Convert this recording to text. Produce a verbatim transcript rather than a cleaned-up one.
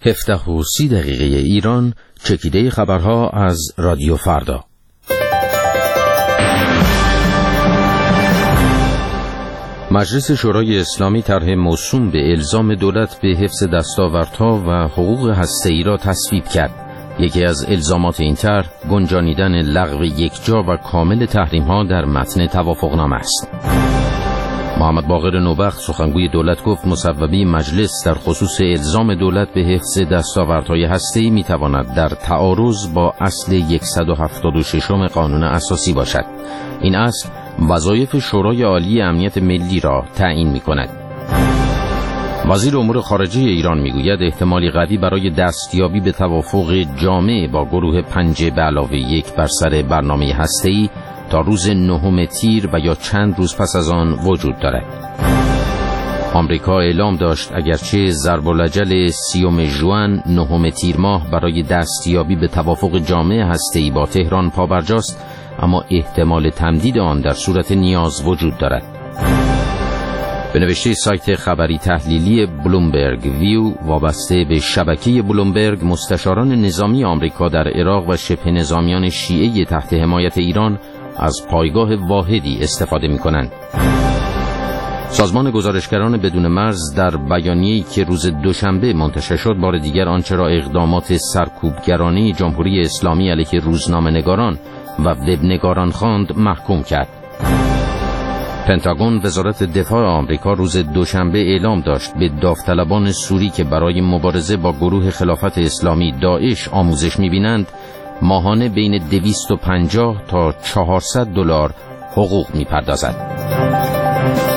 هفده و سی دقیقه ایران، چکیده خبرها از رادیو فردا. مجلس شورای اسلامی طرح موسوم به الزام دولت به حفظ دستاوردها و حقوق هسته‌ای را تصویب کرد. یکی از الزامات این طرح گنجانیدن لغو یکجا و کامل تحریم‌ها در متن توافقنامه است. محمد باقر نوبخت سخنگوی دولت گفت مصوبه مجلس در خصوص الزام دولت به حفظ دستاوردهای هسته‌ای می‌تواند در تعارض با اصل صد و هفتاد و شش قانون اساسی باشد. این اصل وظایف شورای عالی امنیت ملی را تعیین می‌کند. وزیر امور خارجه ایران میگوید احتمالی قوی برای دستیابی به توافق جامع با گروه پنج به علاوه یک بر سر برنامه هسته‌ای تا روز نهم تیر و یا چند روز پس از آن وجود دارد. آمریکا اعلام داشت اگرچه ضرب الاجل سیوم ژوئن نهم تیر ماه برای دستیابی به توافق جامع هسته‌ای با تهران پابرجاست، اما احتمال تمدید آن در صورت نیاز وجود دارد. به نوشته سایت خبری تحلیلی بلومبرگ ویو وابسته به شبکه بلومبرگ، مستشاران نظامی آمریکا در عراق و شبه نظامیان شیعه تحت حمایت ایران از پایگاه واحدی استفاده می‌کنند. سازمان گزارشگران بدون مرز در بیانیه‌ای که روز دوشنبه منتشر شد بار دیگر آنچه را اقدامات سرکوبگرانه جمهوری اسلامی علیه روزنامه‌نگاران و وبنگاران خواند محکوم کرد. پنتاگون وزارت دفاع آمریکا روز دوشنبه اعلام داشت به داوطلبان سوری که برای مبارزه با گروه خلافت اسلامی داعش آموزش می‌بینند ماهانه بین دویست و پنجاه تا چهارصد دلار حقوق می‌پردازد.